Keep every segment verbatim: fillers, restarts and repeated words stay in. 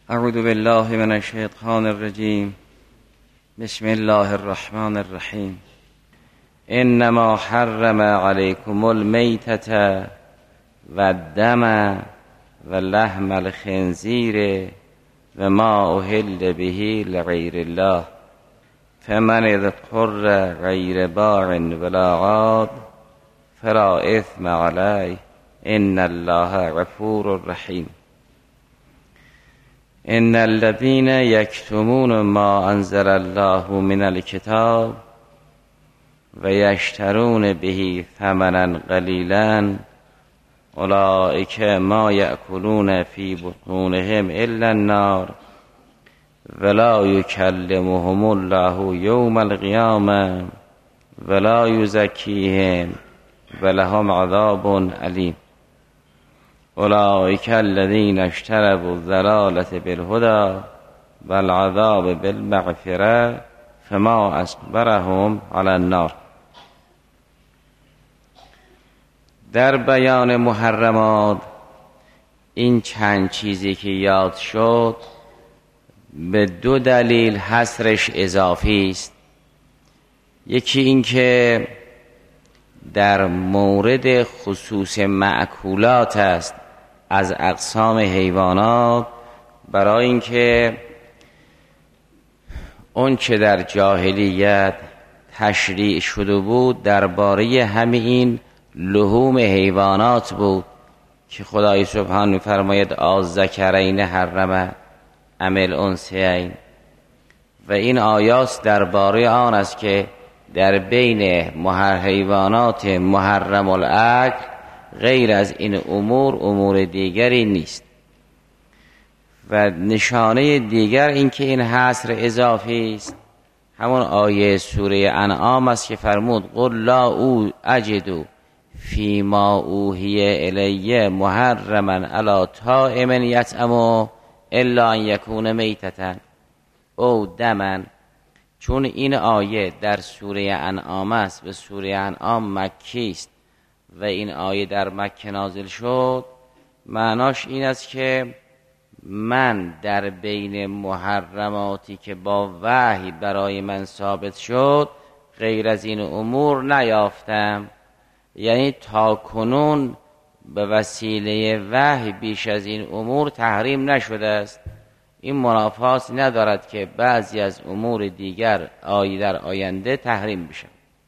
اعوذ بالله من الشیطان الرجیم. بسم الله الرحمن الرحیم. انما حرم علیکم المیتة و الدم و لحم الخنزیر و ما اهل به لغیر الله فمن اضطر غیر باغ ولا عاد فلا اثم علیه ان الله غفور رحیم. ان الذين یکتمون ما انزل الله من الكتاب و یشترون به ثمنا قلیلا اولئک ما یأکلون فی بطونهم الا النار ولا یکلمهم الله یوم القیامة ولا یزکیهم ولهم عذاب علیم. اولئک الذین اشتروا الضلالة بالهدى والعذاب بالمغفرة فما اصبرهم علی النار. در بیان محرمات این چند چیزی که یاد شد به دو دلیل حصرش اضافی است. یکی این که در مورد خصوص مأکولات است از اقسام حیوانات، برای اینکه اون چه در جاهلیت تشریع شده بود درباره همین لحوم حیوانات بود که خدای سبحانه می‌فرماید الذکرین حرم ام الانثیین، و این آیات درباره آن است که در بین محر حیوانات محرم الاکل غیر از این امور امور دیگری نیست. و نشانه دیگر این که این حصر اضافی است همون آیه سوره انعام است که فرمود قل لا او اجدو فی ما اوحی الی محرما علی طاعم یطعمه الا ان یکون میتة او دما. چون این آیه در سوره انعام است و سوره انعام مکی است و این آیه در مکه نازل شد، معناش این است که من در بین محرماتی که با وحی برای من ثابت شد غیر از این امور نیافتم. یعنی تا کنون به وسیله وحی بیش از این امور تحریم نشده است. این منافات ندارد که بعضی از امور دیگر آیه در آینده تحریم بشه.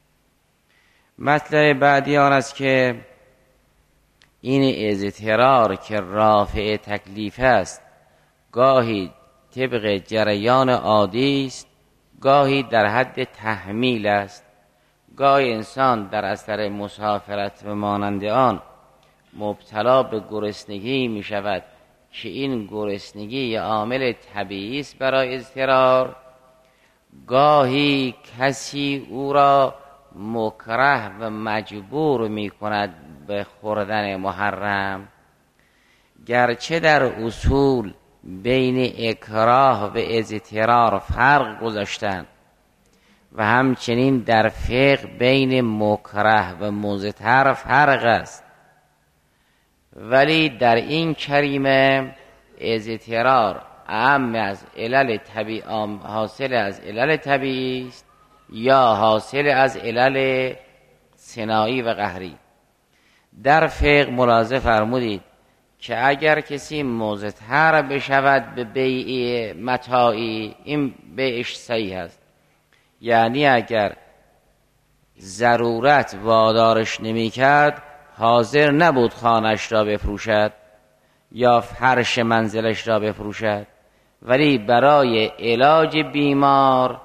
مطلب بعدی آن است که این اضطرار که رافع تکلیف است گاهی طبق جریان عادی است، گاهی در حد تحمیل است. گاهی انسان در اثر مسافرت و مانند آن مبتلا به گرسنگی می شود که این گرسنگی عامل طبیعی است برای اضطرار. گاهی کسی او را مکره و مجبور می کند به خوردن محرم. گرچه در اصول بین اکراه و اضطرار فرق گذاشتند و همچنین در فقه بین مکره و مضطر فرق است، ولی در این کریمه اضطرار اعم از علل طبیعی، حاصل از علل طبیعی است یا حاصل از علل صناعی و قهری. در فقه ملاحظه فرمودید که اگر کسی مضطر بشود به بیع متاعی این بیعش صحیح است. یعنی اگر ضرورت وادارش نمی کرد حاضر نبود خانش را بفروشد یا فرش منزلش را بفروشد، ولی برای علاج بیمار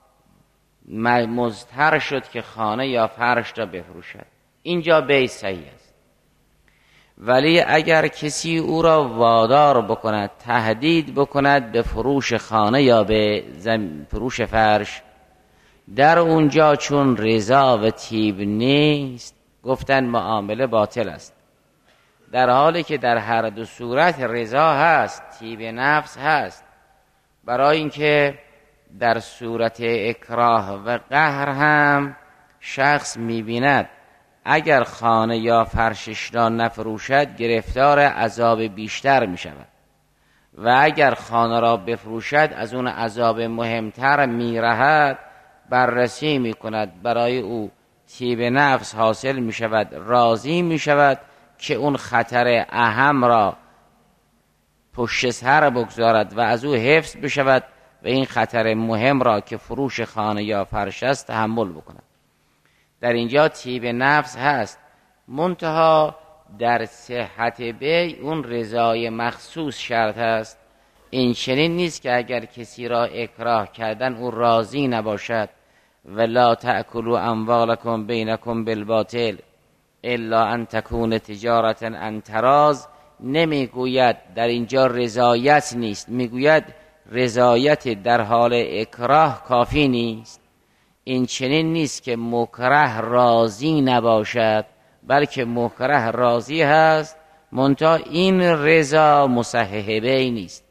مضطر شد که خانه یا فرش را بفروشد، اینجا بیع صحیح است. ولی اگر کسی او را وادار بکند، تهدید بکند به فروش خانه یا به فروش فرش، در اونجا چون رضا و طیب نیست گفتن معامله باطل است. در حالی که در هر دو صورت رضا هست، طیب نفس هست. برای اینکه در صورت اکراه و قهر هم شخص می‌بیند اگر خانه یا فرشش را نفروشد گرفتار عذاب بیشتر می شود، و اگر خانه را بفروشد از اون عذاب مهمتر میرهد، بررسی میکند، برای او طیب نفس حاصل میشود، راضی میشود که اون خطر اهم را پشت سر بگذارد و از او حفظ بشود و این خطر مهم را که فروش خانه یا فرش است تحمل بکند. در اینجا طیب نفس هست، منتها در صحت بیع اون رضای مخصوص شرط است. این چنین نیست که اگر کسی را اکراه کردن او راضی نباشد. ولا تأکلوا اموالکم بینکم بالباطل الا ان تکون تجارة عن تراض، نمیگوید در اینجا رضایت نیست، میگوید رضایت در حال اکراه کافی نیست. این چنین نیست که مکره راضی نباشد، بلکه مکره راضی هست، منتها این رضا مصحح بیع نیست.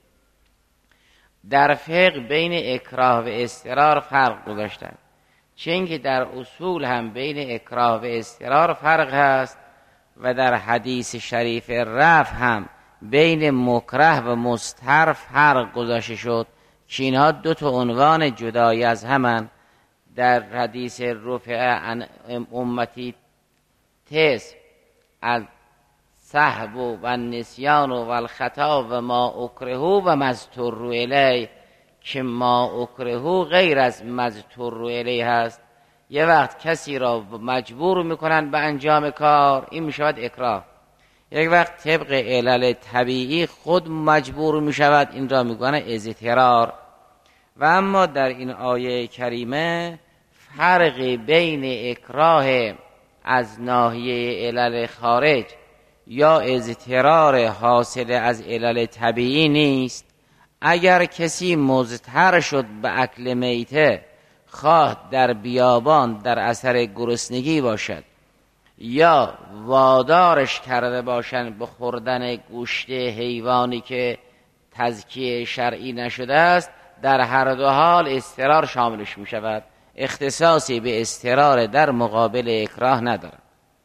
در فقه بین اکراه و اضطرار فرق گذاشتند، چون که در اصول هم بین اکراه و اضطرار فرق هست و در حدیث شریف رفع هم بین مکره و مضطر فرق گذاشته شد که اینها دو تا عنوان جدای از همن. در حدیث رفع عن امتی تس از سهو و نسیان و الخطا و ما اکرهو و مضطر الیه، که ما اکرهو غیر از مضطر الیه هست. یه وقت کسی را مجبور میکنن به انجام کار، این میشود اکراه. یک وقت طبق علل طبیعی خود مجبور میشود، این را میگن اضطرار. و اما در این آیه کریمه فرق بین اکراه از ناحیه علل خارج یا اضطرار حاصل از علل طبیعی نیست. اگر کسی مضطر شد به اکل میته، خواه در بیابان در اثر گرسنگی باشد یا وادارش کرده باشند به خوردن گوشت حیوانی که تزکیه شرعی نشده است، در هر دو حال اضطرار شاملش می شود. اختصاصی به اضطرار در مقابل اکراه ندارد.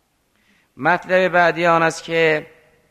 مطلب بعدی آن است که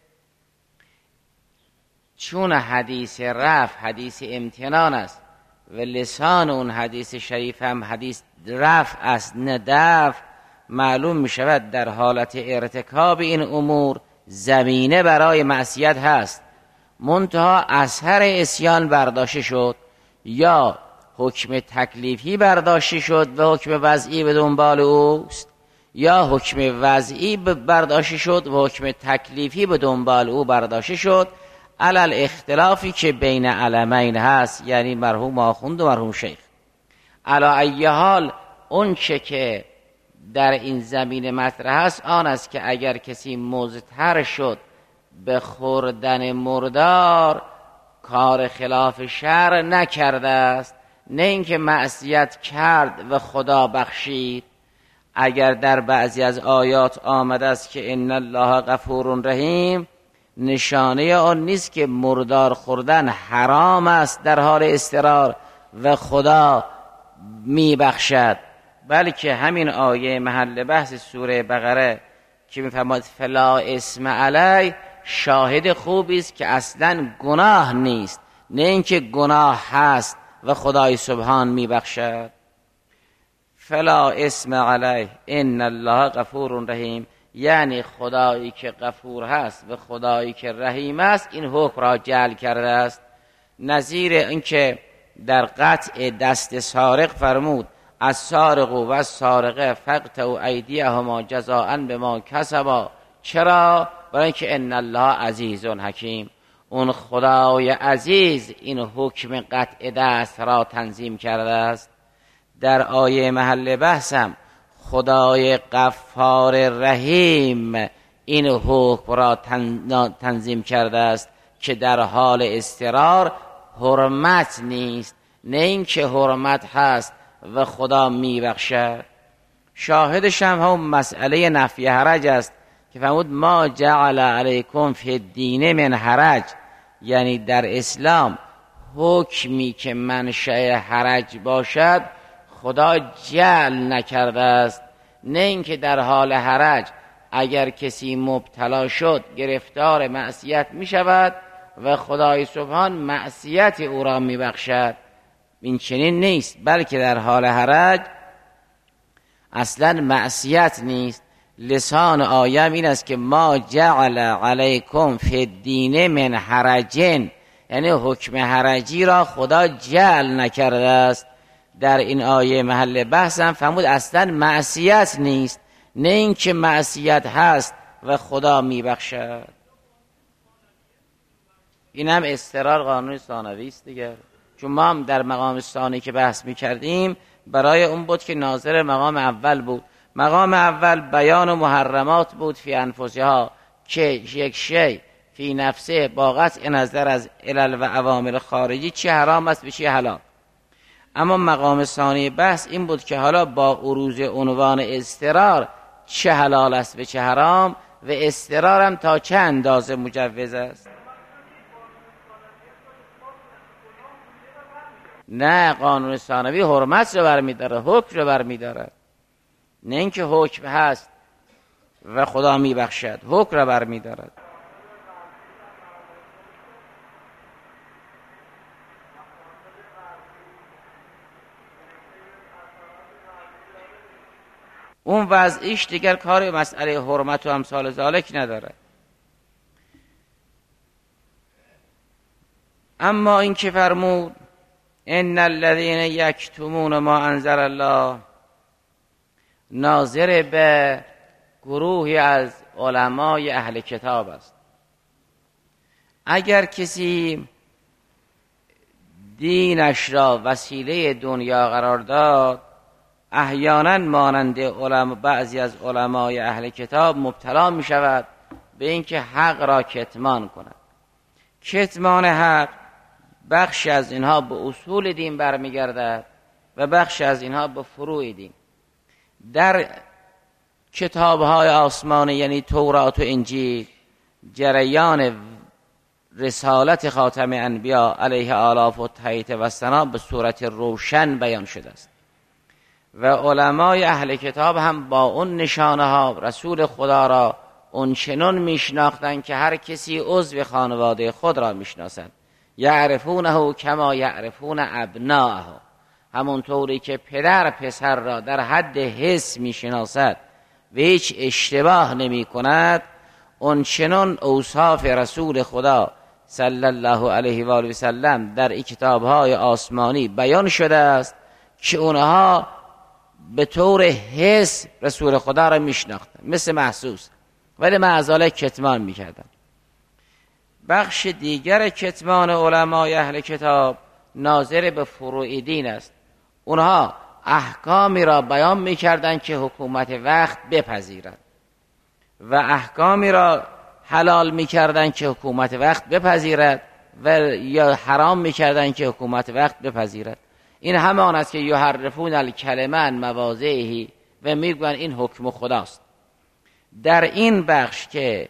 چون حدیث رفع حدیث امتنان است و لسان اون حدیث شریف هم حدیث رفع است نه دفع، معلوم می شود در حالت ارتکاب این امور زمینه برای معصیت هست، منتها اثر عصیان برداشته شد یا حکم تکلیفی برداشته شد و حکم وضعی به دنبال اوست، یا حکم وضعی برداشته شد و حکم تکلیفی به دنبال او برداشته شد، علل اختلافی که بین علمین هست، یعنی مرحوم آخوند و مرحوم شیخ. علا ای حال اون چه که در این زمین مطرح است آن است که اگر کسی مضطر شد به خوردن مردار، کار خلاف شرع نکرده است، نه اینکه معصیت کرد و خدا بخشید. اگر در بعضی از آیات آمده است که ان الله غفور رحیم، نشانه آن نیست که مردار خوردن حرام است در حال اضطرار و خدا میبخشد، بلکه همین آیه محل بحث سوره بقره که میفرماید فلا اسم علی، شاهد خوبی است که اصلا گناه نیست، نه اینکه گناه هست و خدای سبحان میبخشد. فلا اسم علی ان الله غفور رحیم، یعنی خدایی که غفور هست و خدایی که رحیم است این حکم را جعل کرده است. نظیر اینکه در قطع دست سارق فرمود السارق و السارقه فاقطعوا ایدیهما جزاء بما کسبا. چرا؟ برای اینکه ان الله عزیز حکیم، اون خدای عزیز این حکم قطع دست را تنظیم کرده است. در آیه محل بحثم خدای غفار رحیم این حکم را تنظیم کرده است که در حال اضطرار حرمت نیست، نه اینکه حرمت هست و خدا میبخشد. شاهدش هم هم مسئله نفی حرج است که فرمود ما جعل علیکم فی الدین من حرج، یعنی در اسلام حکمی که منشأ حرج باشد خدا جعل نکرده است، نه اینکه در حال حرج اگر کسی مبتلا شد گرفتار معصیت می شود، و خدای سبحان معصیت او را میبخشد. این چنین نیست، بلکه در حال حرج اصلا معصیت نیست. لسان آیم این است که ما جعل علیکم فی الدین من حرجن، یعنی حکم حرجی را خدا جعل نکرده است. در این آیه محل بحثم فرمود اصلا معصیت نیست، نه اینکه معصیت هست و خدا میبخشد. این هم استقرار قانون ثانوی است دیگر، چون ما هم در مقام ثانی که بحث میکردیم برای اون بود که ناظر مقام اول بود. مقام اول بیان و محرمات بود فی انفسها، که یک شی فی نفسه با قطع نظر از علل و عوامل خارجی چی حرام است و چی حلال. اما مقام ثانی بحث این بود که حالا با عروض عنوان اضطرار چه حلال است و چه حرام، و اضطرار هم تا چه اندازه مجوز است. نه، قانون ثانوی حرمت رو برمی‌داره، حکم رو برمی‌داره، نه اینکه حکم هست و خدا میبخشد، حکم رو برمی‌دارد. اون وضعیش دیگر کار مسئله حرمت و امثال ذالک نداره. اما این که فرمود ان الذين یکتمون ما انزل الله، ناظر به گروهی از علمای اهل کتاب است. اگر کسی دینش را وسیله دنیا قرار داد، احیانا مانند علما بعضی از علمای اهل کتاب مبتلا می شود به اینکه حق را کتمان کند. کتمان حق بخش از اینها به اصول دین برمیگردد و بخش از اینها به فروع دین. در کتاب‌های آسمانی یعنی تورات و انجیل جریان رسالت خاتم انبیا علیه آلاف و تحیط و ثنا به صورت روشن بیان شده است و علمای اهل کتاب هم با اون نشانه ها رسول خدا را اونچنان میشناختند که هر کسی عضو خانواده خود را میشناسند. یعرفونه کما یعرفون ابناءه، همونطوری که پدر پسر را در حد حس میشناسد و هیچ اشتباه نمی کند، اونچنان اوصاف رسول خدا صلی الله علیه و آله و سلم در این کتاب‌های آسمانی بیان شده است که اونها به طور حس رسول خدا را میشناختن مثل محسوس، ولی معذاله کتمان میکردن. بخش دیگر کتمان علمای اهل کتاب ناظر به فروع دین است. اونها احکامی را بیان میکردن که حکومت وقت بپذیرد و احکامی را حلال میکردن که حکومت وقت بپذیرد و یا حرام میکردن که حکومت وقت بپذیرد. این همان است که یحرفون الکلمه عن مواضعه و میگن این حکم خداست. در این بخش که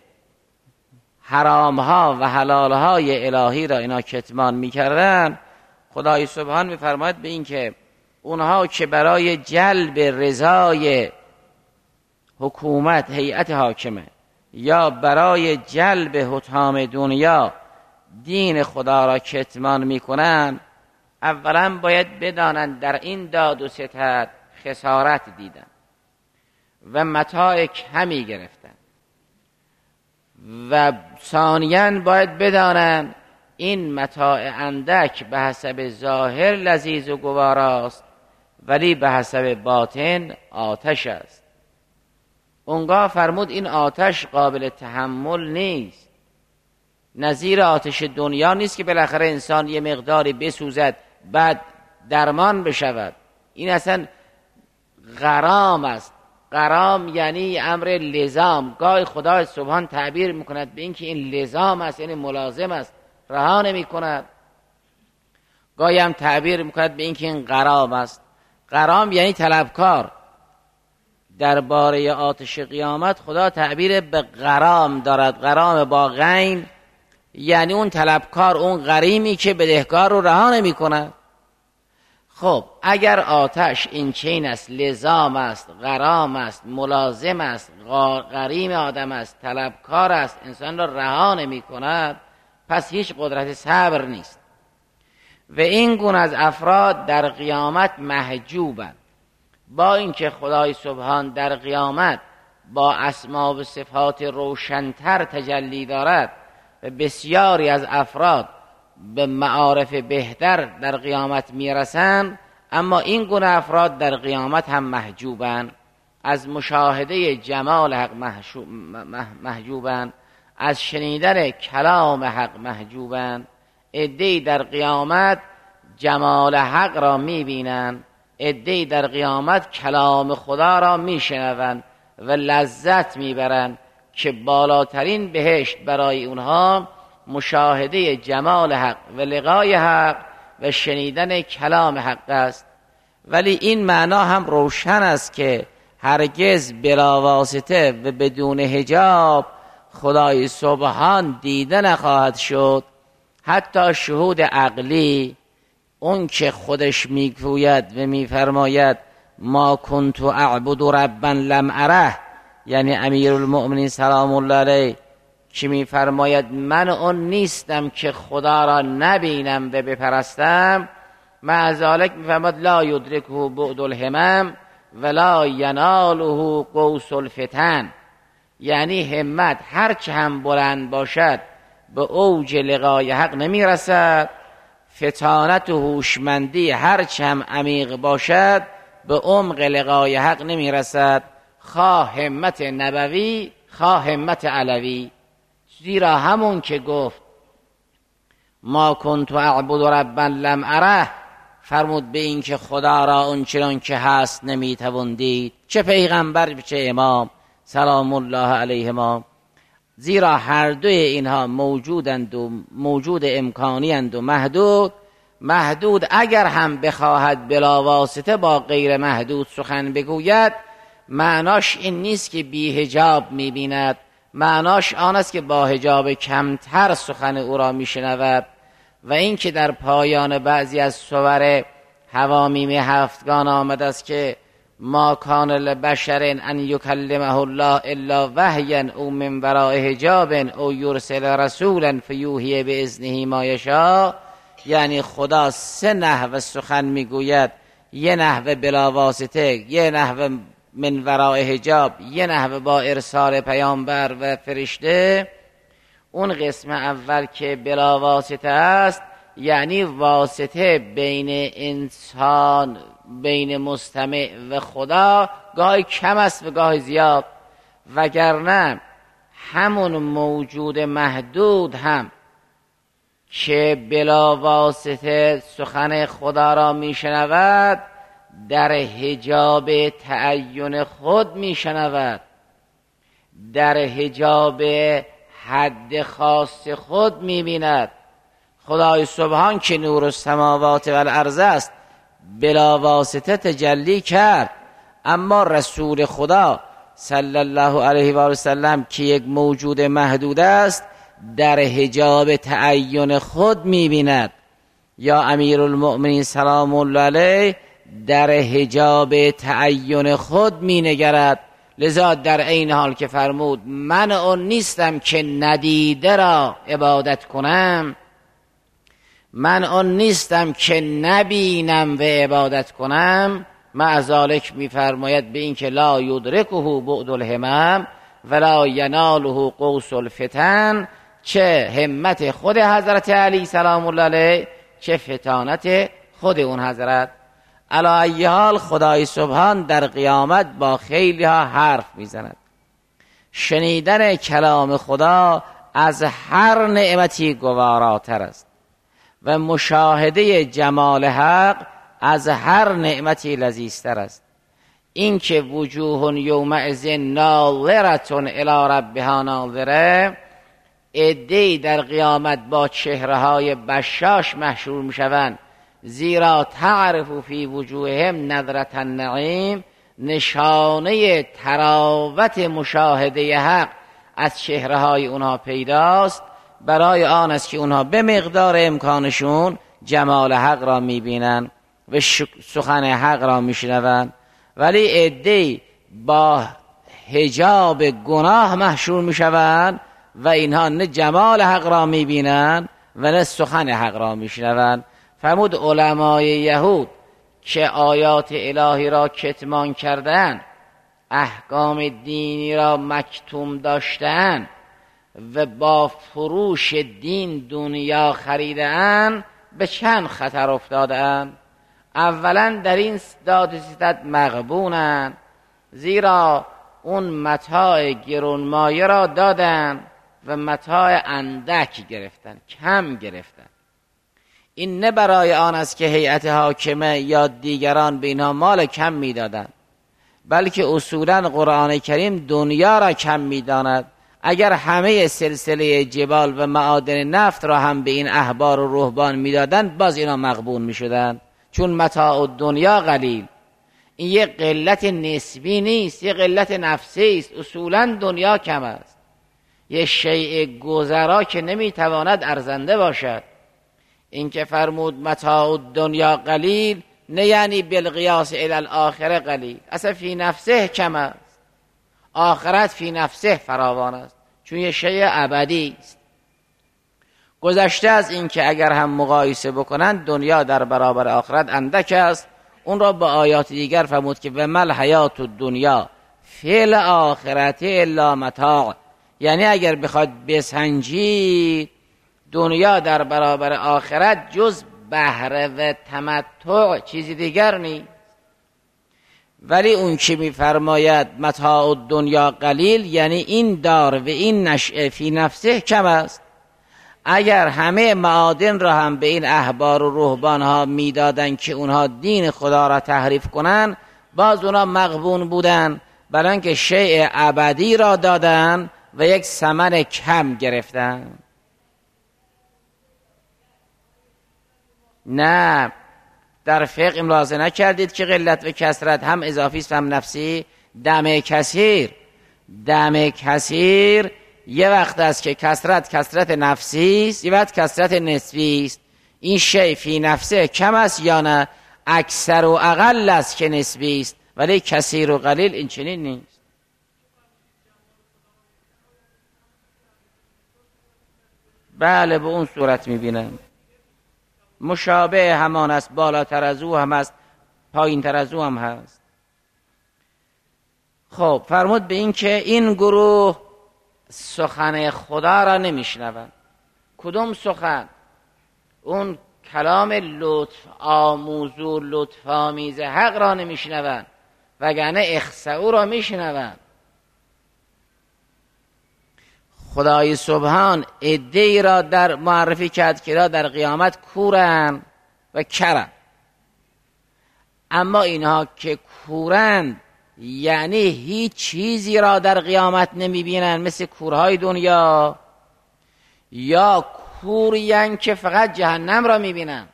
حرام ها و حلال های الهی را اینا کتمان میکردن، خدای سبحان میفرماید به این که اونها که برای جلب رضای حکومت هیئت حاکمه یا برای جلب حطام دنیا دین خدا را کتمان میکنن، اولا باید بدانند در این داد و ستد خسارت دیدن و متاع کمی گرفتن و ثانیاً باید بدانند این متاع اندک به حسب ظاهر لذیذ و گواراست ولی به حسب باطن آتش است. اونگاه فرمود این آتش قابل تحمل نیست، نظیر آتش دنیا نیست که بالاخره انسان یه مقداری بسوزد بعد درمان بشود. این اصلا غرام است. غرام یعنی امر لزام. گاهی خدا سبحان تعبیر میکند به این که این لزام است، یعنی ملازم است، رها نمی کند. گاهی هم تعبیر میکند به این که این غرام است. غرام یعنی طلبکار. درباره آتش قیامت خدا تعبیر به غرام دارد. غرام با غین یعنی اون طلبکار، اون غریمی که بدهکار رو رها نمی کند. خب اگر آتش این چین است، لزام است، غرام است، ملازم است، غریم آدم است، طلبکار است، انسان را رها نمی کند، پس هیچ قدرت صبر نیست. و این گونه از افراد در قیامت محجوبند. با اینکه خدای سبحان در قیامت با اسما و صفات روشن‌تر تجلی دارد و بسیاری از افراد به معارف بهتر در قیامت میرسند، اما این گونه افراد در قیامت هم محجوبند. از مشاهده جمال حق محجوبند، از شنیدن کلام حق محجوبند. عده‌ای در قیامت جمال حق را میبینند، عده‌ای در قیامت کلام خدا را میشنوند و لذت میبرند که بالاترین بهشت برای اونها مشاهده جمال حق و لقای حق و شنیدن کلام حق است. ولی این معنا هم روشن است که هرگز بلا واسطه و بدون حجاب خدای سبحان دیده نخواهد شد. حتی شهود عقلی، اون که خودش میگوید و میفرماید ما کنت اعبد ربا لم اره، یعنی امیرالمؤمنین سلام الله علیه که میفرماید من اون نیستم که خدا را نبینم و بپرستم، مع ذالک میفرماید لا یدرکه بعد الهمم ولا یناله قوس الفتن، یعنی همت هرچه هم بلند باشد به اوج لقای حق نمیرسد، فتانت و هوشمندی هرچه هم عمیق باشد به عمق لقای حق نمیرسد، خواه همت نبوی خواه همت علوی. زیرا همون که گفت ما کنت اعبد ربا لم اره، فرمود به این که خدا را اونچنان که هست نمیتوان دید، چه پیغمبر چه امام سلام الله علیهما. زیرا هر دوی اینها موجودند و موجود امکانی اند و محدود. محدود اگر هم بخواهد بلا واسطه با غیر محدود سخن بگوید، معناش این نیست که بی حجاب میبیند، معناش آن است که با حجاب کمتر سخن او را میشنود. و این که در پایان بعضی از سور حوامیم هفتگان آمد است که ما کان لبشر ان یکلمه الله الا وحیا او من وراء حجاب او یرسل رسولا فیوحی باذنه ما یشاء، یعنی خدا سه نحو سخن میگوید، یه نحو بلا واسطه، یه نحو من وراء حجاب، یه نحو با ارسال پیامبر و فرشته. اون قسم اول که بلا واسطه است یعنی واسطه بین انسان، بین مستمع و خدا گاهی کم است و گاهی زیاد، وگرنه همون موجود محدود هم که بلا واسطه سخن خدا را میشنود در حجاب تعین خود میشنود، در حجاب حد خاص خود میبیند. خدای سبحان که نور السماوات و الارض است بلا واسطه تجلی کرد، اما رسول خدا صلی الله علیه و سلم که یک موجود محدود است در حجاب تعین خود میبیند، یا امیرالمؤمنین سلام الله علیه در حجاب تعین خود مینگرد. لذا در این حال که فرمود من اون نیستم که ندیده را عبادت کنم، من اون نیستم که نبینم و عبادت کنم، مع ذالک میفرماید به این که لا یدرکه بعد الهمم ولا یناله قوس الفتن، چه همت خود حضرت علی سلام الله علیه چه فتانت خود اون حضرت. علی ای حال خدای سبحان در قیامت با خیلی ها حرف میزند. شنیدن کلام خدا از هر نعمتی گواراتر است و مشاهده جمال حق از هر نعمتی لذیذتر است. این که وجوه یومئذ ناظرة الی ربها ناظره، عده‌ای در قیامت با چهره‌های بشاش محشور میشوند، زیرا تعرف فی وجوههم نظرة النعیم، نشانه تراوت مشاهده حق از چهره‌های اونها پیداست. برای آن است که اونها به مقدار امکانشون جمال حق را میبینن و سخن حق را میشنوند. ولی عده‌ای با حجاب گناه محشور میشوند و اینها نه جمال حق را میبینن و نه سخن حق را میشنوند. فرمود علمای یهود که آیات الهی را کتمان کردن، احکام دینی را مکتوم داشتن و با فروش دین دنیا خریدن، به چند خطر افتادن. اولا در این داد و ستد مغبونن، زیرا اون متاع گرانمایه را دادن و متاع اندک گرفتن، کم گرفتن. این نه برای آن است که هیئت حاکمه یا دیگران به اینها مال کم میدادند، بلکه اصولا قرآن کریم دنیا را کم میداند. اگر همه سلسله جبال و معادن نفت را هم به این احبار و رهبان میدادند، باز اینا مغبون میشدند، چون متاع دنیا قلیل. این یه قلت نسبی نیست، یه قلت نفسی است. اصولا دنیا کم است، یه شیء گذرا که نمیتواند ارزنده باشد. این که فرمود متاع دنیا قلیل، نه یعنی بالقیاس الی الاخره قلیل، اصلا فی نفسه کم است. آخرت فی نفسه فراوان است، چون یه شیء ابدی است. گذشته از این که اگر هم مقایسه بکنند دنیا در برابر آخرت اندک است. اون را با آیات دیگر فرمود که و مل حیات الدنیا فی الاخرت الا متاع، یعنی اگر بخواد بسنجید دنیا در برابر آخرت جز بهره و تمتع چیزی دیگر نیست. ولی اون که میفرماید متاع دنیا قلیل، یعنی این دار و این نشأه فی نفسه کم است. اگر همه معادن را هم به این احبار و رهبان ها میدادن که اونها دین خدا را تحریف کنن، باز اونها مغبون بودن، برای اینکه شیء ابدی را دادن و یک ثمن کم گرفتن. نه، در فقه ملاحظه نکردید که قلت و کثرت هم اضافی است و هم نفسی؟ دم کثیر دم کثیر یه وقت است که کثرت کثرت نفسی است، یه وقت کثرت نسبی است. این شیء فی نفسه کم است یا نه؟ اکثر و اقل است که نسبی است، ولی کثیر و قلیل این چنین نیست. بله، به اون صورت میبینم مشابه همان است، بالاتر از او هم است، پایین تر از او هم هست. خب فرمود به این که این گروه سخن خدا را نمیشنوند. کدوم سخن؟ اون کلام لطف آموز و لطف آمیز حق را نمیشنوند، وگرنه اخسئو را میشنوند. خدای سبحان عده‌ای را در معرفی کرد که را در قیامت کورن و کرن. اما اینها که کورند یعنی هیچ چیزی را در قیامت نمیبینن مثل کورهای دنیا، یا کورین که فقط جهنم را میبینن.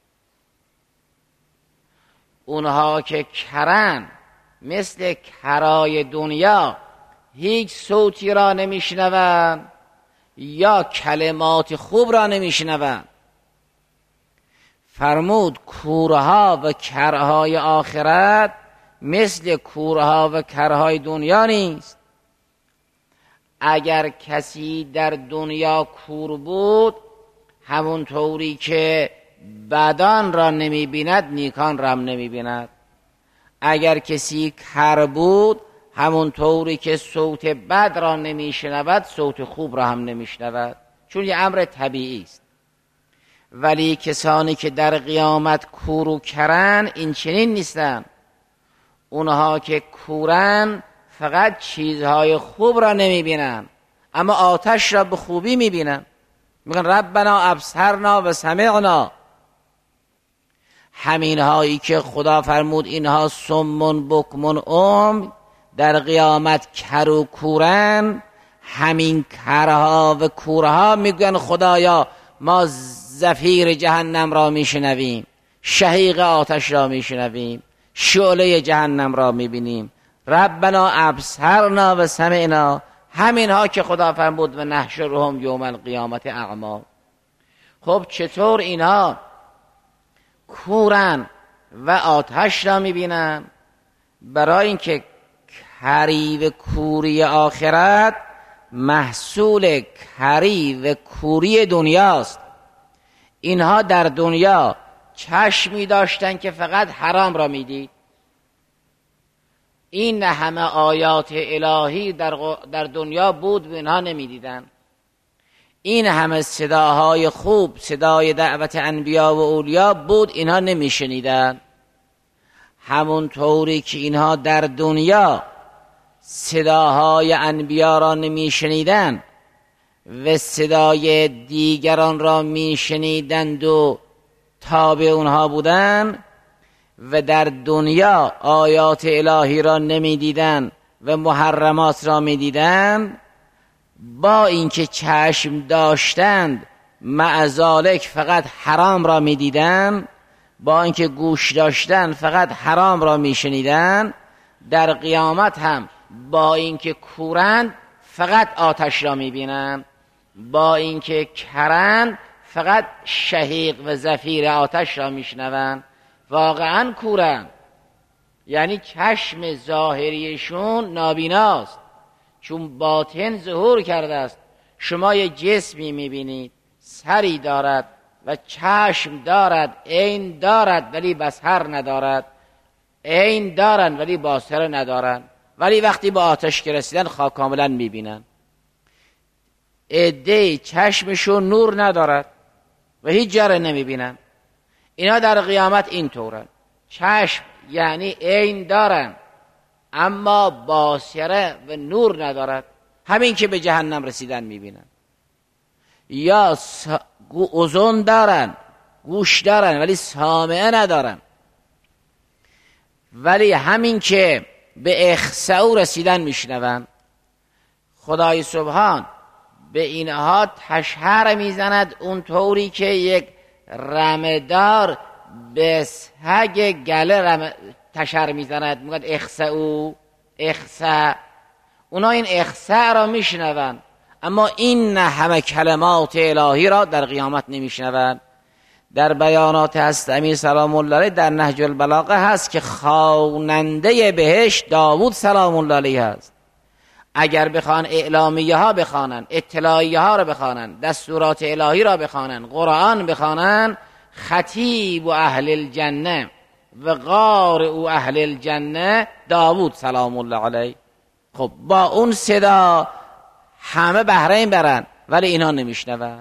اونها که کرن مثل کرای دنیا هیچ صوتی را نمیشنوند یا کلمات خوب را نمیشنوند. فرمود کورها و کرهای آخرت مثل کورها و کرهای دنیا نیست. اگر کسی در دنیا کور بود، همون طوری که بدان را نمیبیند نیکان را هم نمیبیند. اگر کسی کر بود، همون طوری که صوت بد را نمیشنود صوت خوب را هم نمیشنود، چون یه امر طبیعی است. ولی کسانی که در قیامت کور و کرن این چنین نیستن. اونها که کورن فقط چیزهای خوب را نمیبینن، اما آتش را به خوبی میبینن. میگن ربنا ابصرنا و سمعنا. همین هایی که خدا فرمود اینها صم بکم عمی، در قیامت کر و کورن، همین کرها و کورها میگن خدایا ما زفیر جهنم را میشنویم، شهیق آتش را میشنویم، شعله جهنم را میبینیم. ربنا ابصرنا و سمعنا، همین ها که خدا فرمود و نحشرهم یوم القیامت اعما. خب چطور اینها کورن و آتش را میبینن؟ برای اینکه کری و کوری آخرت محصول کری و کوری دنیاست. اینها در دنیا چشمی داشتن که فقط حرام را میدید. این همه آیات الهی در, در دنیا بود و اینها نمیدیدن. این همه صداهای خوب، صدای دعوت انبیا و اولیا بود، اینها نمیشنیدن. همون طوری که اینها در دنیا صداهای انبیا را نمیشنیدن و صدای دیگران را میشنیدند و تابع اونها بودن و در دنیا آیات الهی را نمیدیدن و محرمات را میدیدن، با اینکه چشم داشتند مع ذالک فقط حرام را میدیدن، با اینکه گوش داشتند فقط حرام را میشنیدن، در قیامت هم با اینکه کورند فقط آتش را میبینند، با اینکه کرند فقط شهیق و زفیر آتش را میشنوند. واقعا کورند، یعنی چشم ظاهریشون نابیناست، چون باطن ظهور کرده است. شما یه جسمی میبینید، سری دارد و چشم دارد، عین دارد ولی بصر ندارد، عین دارن ولی بصر ندارن، ولی وقتی با آتش که رسیدن خواه کاملا میبینن. عده چشمشون نور ندارد و هیچ جره نمیبینن. اینا در قیامت این طورن، چشم یعنی عین دارن اما باصره و نور ندارد، همین که به جهنم رسیدن میبینن. یا س... اذن دارن، گوش دارن ولی سامعه ندارن، ولی همین که به اخسعو رسیدن میشنون. خدای سبحان به اینها تشهر میزند اون طوری که یک رمدار به سگ گله رم... تشهر میزند، میگه اخسعو اخسع. اونا این اخسع را میشنون اما این همه کلمات الهی را در قیامت نمیشنون. در بیانات هست امیر سلام الله علیه در نهج البلاغه هست که خواننده بهشت داوود سلام الله علیه هست. اگر بخوان اعلامیه ها بخوانن، اطلاعیه ها را بخوانن، دستورات الهی را بخوانن، قرآن بخوانن، خطیب و اهل الجنه و قارئ و اهل الجنه داوود سلام الله علیه. خب با اون صدا همه بهره این برن ولی اینا نمیشنون.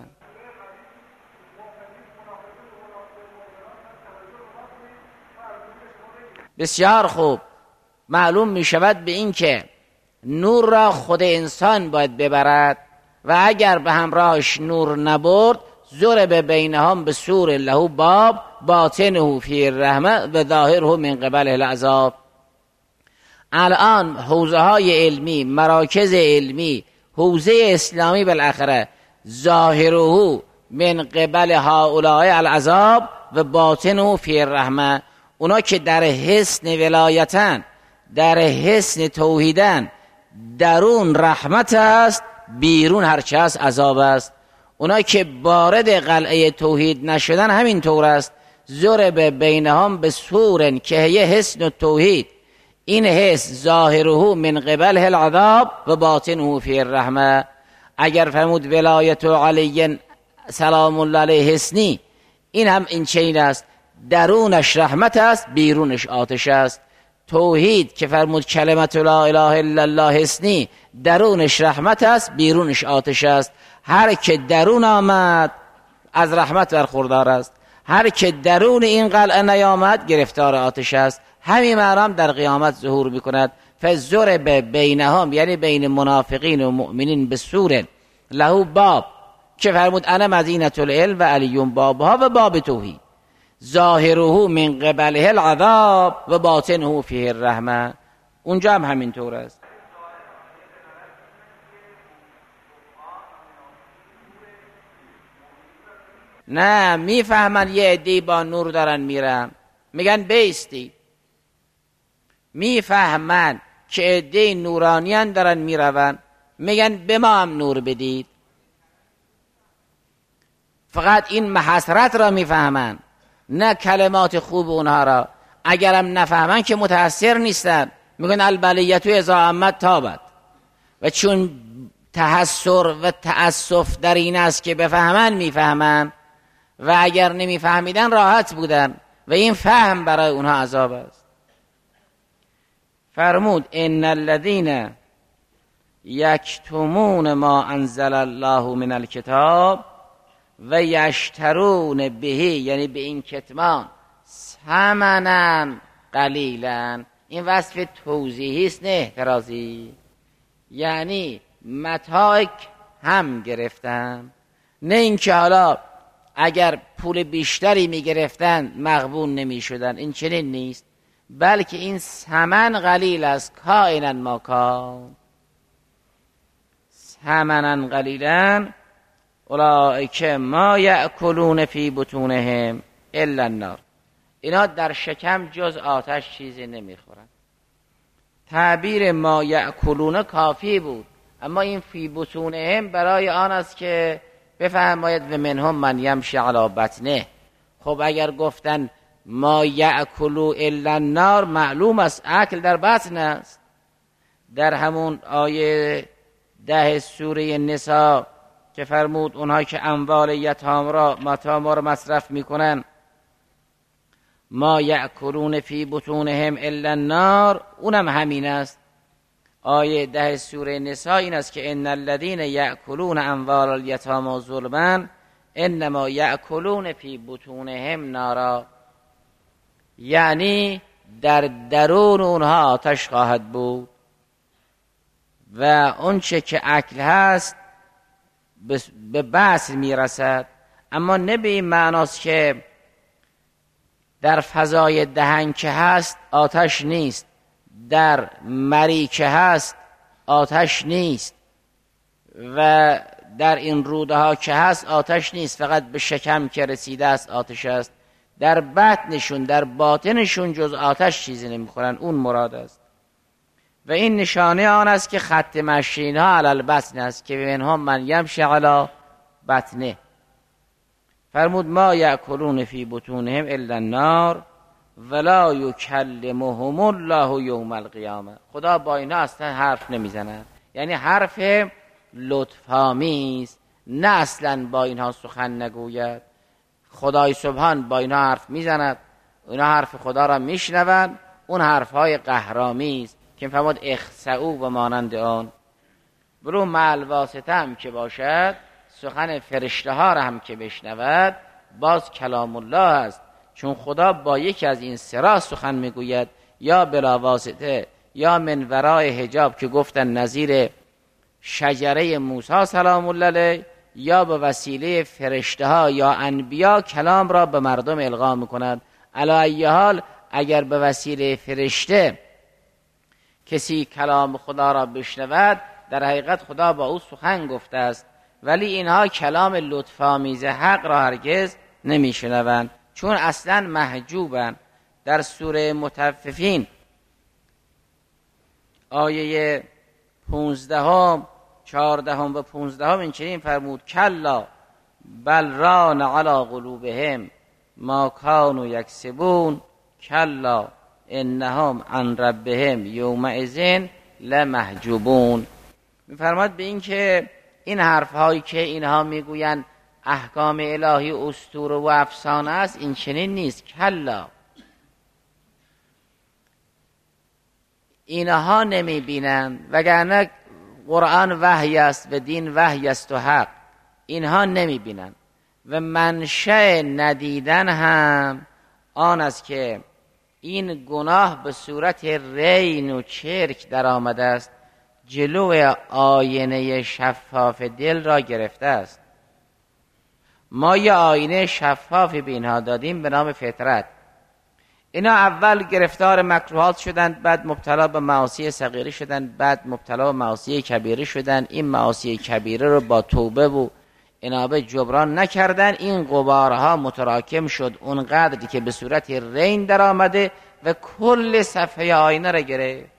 بسیار خوب معلوم می شود به این که نور را خود انسان باید ببرد و اگر به همراهش نور نبرد ضرب بینهم به سور له باب باطنه فی الرحمه و ظاهره من قبل العذاب. الان حوزه های علمی، مراکز علمی، حوزه اسلامی بالاخره ظاهره من قبل هؤلاء العذاب و باطنه فی الرحمه. اونا که در حسن ولایتن، در حسن توحیدن، درون رحمت است، بیرون هرچه است عذاب است. اونا که وارد قلعه توحید نشدن همین طور است. ضرب بینهم به سورن که هی حسن و توحید، این حس ظاهره من قبل العذاب و باطنه فی الرحمه. اگر فرمود ولایت علی سلام الله علیه حسنی، این هم این چین است، درونش رحمت است، بیرونش آتش است. توحید که فرمود کلمت لا اله الا الله حسنی، درونش رحمت است، بیرونش آتش است. هر که درون آمد از رحمت برخوردار است، هر که درون این قلعه نیامد گرفتار آتش است. همین معنی در قیامت ظهور میکند. فضرب بینهم یعنی بین منافقین و مؤمنین به سور له باب که فرمود انا مدینة العلم و علی بابها و باب توحید، ظاهره من قبله العذاب و باطنه فیه الرحمه. اونجا هم همین طور است. نه میفهمن یه عده‌ای با نور دارن میرن، میگن بیستی. میفهمن که عده‌ای نورانیان دارن میرون، میگن به ما هم نور بدید. فقط این محسرت را میفهمن، نه کلمات خوب اونها را. اگرم نفهمن که متأثر نیستن، میگن البلیت اذا عمت تابت. و چون تحسر و تأسف در این است که بفهمن میفهمن و اگر نمیفهمیدن راحت بودن و این فهم برای اونها عذاب است. فرمود ان الذين یکتمون ما انزل الله من الکتاب و یشترون به، یعنی به این کتمان، ثمنا قلیلا. این وصف توضیحی است نه اعتراضی، یعنی متاع هم گرفتن، نه اینکه حالا اگر پول بیشتری می گرفتن مغبون نمی شدن، این چنین نیست، بلکه این ثمن قلیل است، کائنا ما کان، ثمنا قلیلا اولئک ما یأکلون فی بطونهم الا النار. اینا در شکم جز آتش چیزی نمیخورن. تعبیر ما یأکلون کافی بود، اما این فی بطونهم برای آن است که بفرماید و منهم من یمشی علی بطنه. خب اگر گفتن ما یأکلوا الا النار، معلوم است اکل در بطن است. در همون آیه ده سوره نساء که فرمود اونها که اموال یتام را متاع را مصرف میکنن، ما یأکلون فی بطونهم الا النار، اونم همین است. آیه ده سوره نساء این است که ان الذين یأکلون اموال الیتامی ظلما انما یأکلون فی بطونهم نارا، یعنی در درون اونها آتش خواهد بود و اون چه که اکل هست به بحث میرسد، اما نه به این معناست که در فضای دهن که هست آتش نیست، در مری که هست آتش نیست و در این روده ها که هست آتش نیست، فقط به شکم که رسیده است آتش است. در بطنشون، در باطنشون جز آتش چیزی نمیخورن، اون مراد است. و این نشانه آن است که خط مشین ها علی البطن است که منهم من یمشی علی بطنه. فرمود ما یأکلون فی بطونهم الا النار ولا یکلمهم الله یوم القیامه. خدا با اینا اصلا حرف نمیزند، یعنی حرف لطف‌آمیز، نه اصلا با اینها سخن نگوید. خدای سبحان با اینا حرف میزند، اینا حرف خدا را میشنوند، اون حرفهای قهرآمیز که فرمود اخسئوا و مانند آن. برو مع الواسطه هم که باشد، سخن فرشته ها را هم که بشنود، باز کلام الله است، چون خدا با یکی از این سرا سخن میگوید، یا بلا واسطه یا من ورای حجاب که گفتن نظیر شجره موسی سلام الله علیه، یا به وسیله فرشته ها یا انبیا کلام را به مردم القا میکند. علی ای حال اگر به وسیله فرشته کسی کلام خدا را بشنود، در حقیقت خدا با او سخن گفته است، ولی اینها کلام لطف‌آمیز حق را هرگز نمیشنوند، چون اصلا محجوبند. در سوره مطففین آیه پونزدهم، چهاردهم و پونزدهم این چنین فرمود کلا بل ران علی قلوبهم ما کانوا یکسبون کلا انهم عن ربهم یومئذ لمحجوبون. میفرماد به این که این حرف هایی که اینها میگویند احکام الهی اسطوره و افسانه است، این چنین نیست. کلا، اینها نمیبینند، وگرنه قرآن وحی است و دین وحی است و حق. اینها نمیبینند و منشأ ندیدن هم آن است که این گناه به صورت رین و چرک در آمده است، جلو آینه شفاف دل را گرفته است. ما یه آینه شفافی به اینها دادیم به نام فطرت. اینا اول گرفتار مکروهات شدند، بعد مبتلا به معاصی صغیره شدند، بعد مبتلا به معاصی کبیره شدند. این معاصی کبیره رو با توبه و انابه جبران نکردن، این غبارها متراکم شد اونقدری که به صورت رین در آمده و کل صفحه آینه را گرفت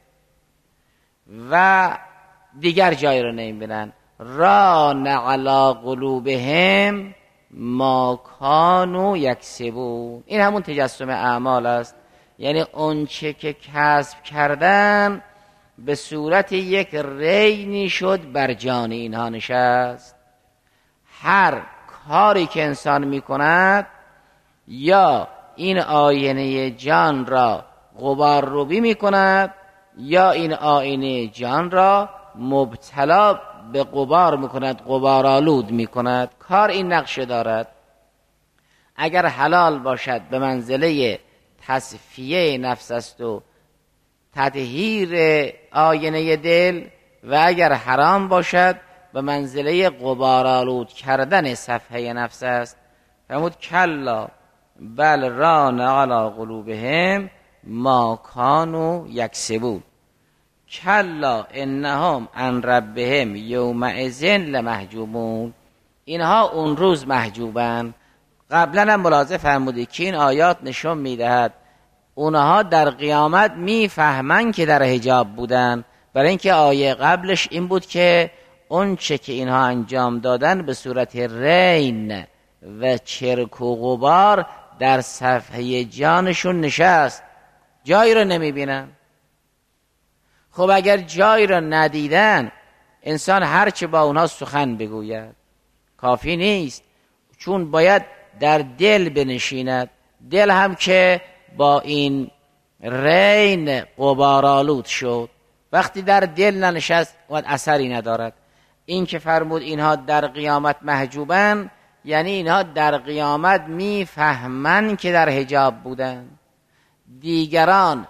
و دیگر جای رو نمیبینن. ران علی قلوبهم ما کانوا یکسبون. این همون تجسم اعمال است، یعنی اون چه که کسب کردن به صورت یک رینی شد بر جان اینها نشست. هر کاری که انسان می کند یا این آینه جان را غبار روبی می کند یا این آینه جان را مبتلا به غبار می کند، غبار آلود می کند. کار این نقشه دارد. اگر حلال باشد به منزله تصفیه نفس است و تطهیر آینه دل، و اگر حرام باشد به منزله غبارآلود کردن صفحه نفس است. فرمود کلا بل ران علی قلوبهم ما کانوا یکسبون. کلا انهم عن ربهم یومئذ لمحجوبون. اینها اون روز محجوبند. قبلا هم ملاحظه فرمودید که این آیات نشون میدهد اونها در قیامت میفهمن که در حجاب بودن، برای اینکه آیه قبلش این بود که اون چه که اینها انجام دادن به صورت رین و چرک و غبار در صفحه جانشون نشست، جایی رو نمیبینن. خب اگر جایی رو ندیدن، انسان هرچه با اونها سخن بگوید کافی نیست، چون باید در دل بنشیند. دل هم که با این رین غبارآلود شد، وقتی در دل ننشست و اثری ندارد. این که فرمود اینها در قیامت محجوبن، یعنی اینها در قیامت میفهمن که در حجاب بودن. دیگران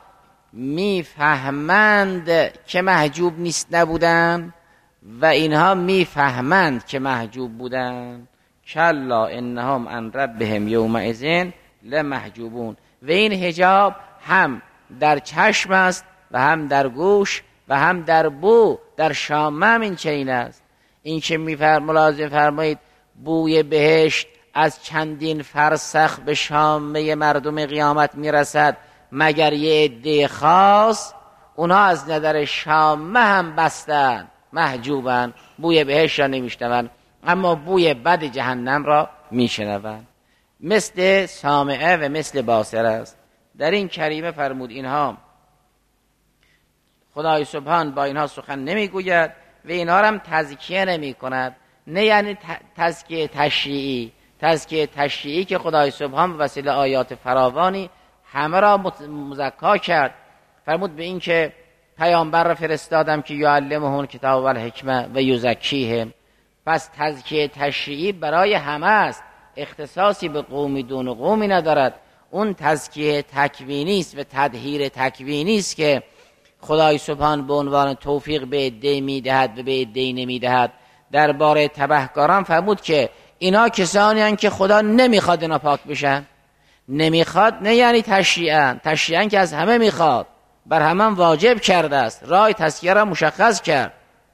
میفهمند که محجوب نیست نبودن و اینها میفهمند که محجوب بودن. کلا انهم عن ربهم یومئذ لمحجوبون. و این حجاب هم در چشم است و هم در گوش و هم در بو، در شامه هم این چنین است. این که میفرم ملاحظه فرمایید بوی بهشت از چندین فرسخ به شامه مردم قیامت میرسد، مگر یه عده خاص، اونها از نظر شامه هم بستن، محجوبن، بوی بهشت را نمیشنون، اما بوی بد جهنم را میشنون. مثل سامعه و مثل باصر است. در این کریمه فرمود اینها خدای سبحان با اینها سخن نمیگوید و اینها هم تزکیه نمی کند. نه یعنی تزکیه تشریعی، تزکیه تشریعی که خدای سبحان به وسیله آیات فراوانی همه را مزکا کرد. فرمود به این که پیامبر را فرستادم که یعلمهم کتاب و الحکمه و یزکیهم. پس تزکیه تشریعی برای همه است، اختصاصی به قومی دون قومی ندارد. اون تزکیه تکوینی است و تطهیر تکوینی است که خدای سبحان به عنوان توفیق به عده‌ای میدهد و به عده‌ای نمیدهد. درباره تبهکاران فرمود که اینا کسانی هستند که خدا نمیخواد اینا پاک بشن. نمیخواد نه یعنی تشریعن، تشریعن که از همه میخواد، بر همه واجب کرده است، راه تزکیه را مشخص کرد.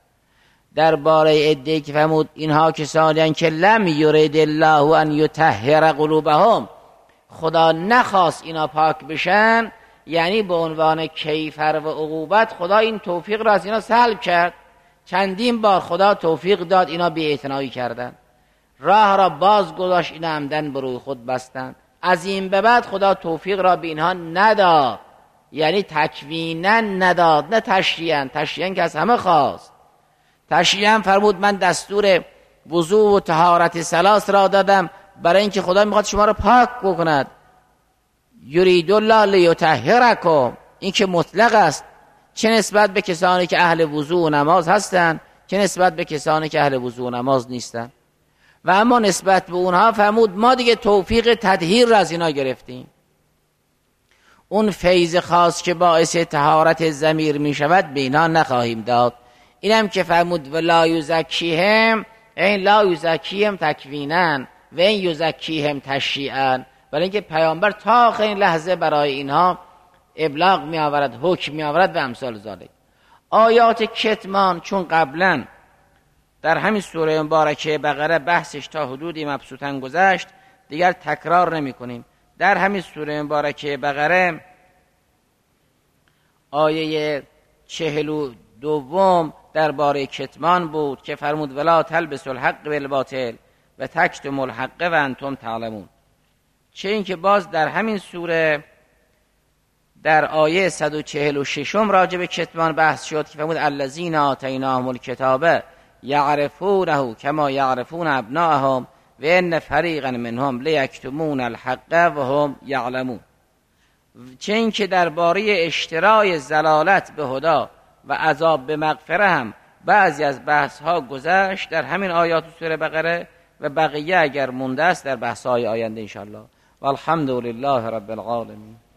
درباره عده‌ای که فرمود اینها کسانی هستند که لم یرید الله ان یطهر قلوبهم، خدا نخواست اینا پاک بشن، یعنی به عنوان کیفر و عقوبت خدا این توفیق را از اینا سلب کرد. چندین بار خدا توفیق داد، اینا بی‌اعتنایی کردن، راه را باز گذاشت، اینا عمدن به روی خود بستن. از این به بعد خدا توفیق را به اینها نداد، یعنی تکوینا نداد، نه تشریعا. تشریعا که از همه خواست. تشریعا فرمود من دستور وضوء و طهارت ثلاث را دادم برای اینکه خدا میخواد شما را پاک بکند. یرید الله لیطهرکم، این که مطلق است، چه نسبت به کسانی که اهل وضوء و نماز هستند، چه نسبت به کسانی که اهل وضوء و نماز نیستند. و اما نسبت به اونها فرمود ما دیگه توفیق تطهیر را از اینا گرفتیم. اون فیض خاص که باعث طهارت ضمیر می شود به اینا نخواهیم داد. اینم که فرمود و لا یزکیهم، این لا یزکیهم تکوینا و این یزکیهم تشریعا، برای اینکه پیامبر تا آخرین لحظه برای اینها ابلاغ می آورد، حکم می آورد و امثال ذالک. آیات کتمان چون قبلا در همین سوره مبارکه بقره بحثش تا حدودی مبسوطاً گذشت، دیگر تکرار نمی کنیم. در همین سوره مبارکه بقره آیه چهل و دوم درباره کتمان بود که فرمود ولا تلبسوا الحق بالباطل و تکتموا الحق و انتم تعلمون. چه این که باز در همین سوره در آیه صد و چهل و شش راجع به کتمان بحث شد که فرمود الذین آتیناهم الکتاب یعرفونه کما یعرفون ابناءهم و ان فریقا منهم لیکتمون الحق و هم یعلمون. چه این که درباره اشترای زلالت به هدا و عذاب به مغفره هم بعضی از بحث ها گذشت در همین آیات سوره بقره و بقیه اگر مونده است در بحث های آینده انشاءالله. والحمد لله رب العالمین.